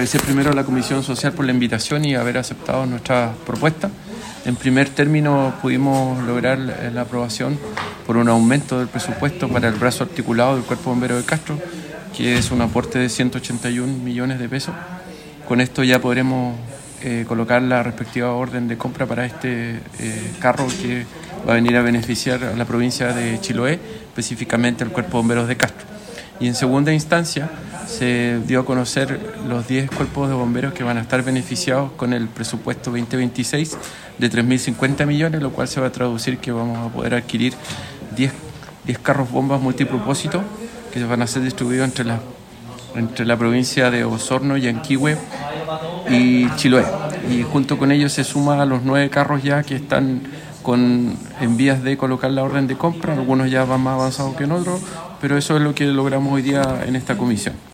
Agradecer primero a la Comisión Social por la invitación y haber aceptado nuestra propuesta. En primer término pudimos lograr la aprobación por un aumento del presupuesto para el brazo articulado del Cuerpo Bombero de Castro, que es un aporte de 181 millones de pesos. Con esto ya podremos colocar la respectiva orden de compra para este carro que va a venir a beneficiar a la provincia de Chiloé, específicamente al Cuerpo Bomberos de Castro. Y en segunda instancia se dio a conocer los 10 cuerpos de bomberos que van a estar beneficiados con el presupuesto 2026 de 3.050 millones, lo cual se va a traducir que vamos a poder adquirir 10 carros bombas multipropósito que van a ser distribuidos entre la provincia de Osorno, Yanquihue y Chiloé. Y junto con ellos se suma a los 9 carros ya que están en vías de colocar la orden de compra. Algunos ya van más avanzados que en otros, pero eso es lo que logramos hoy día en esta comisión.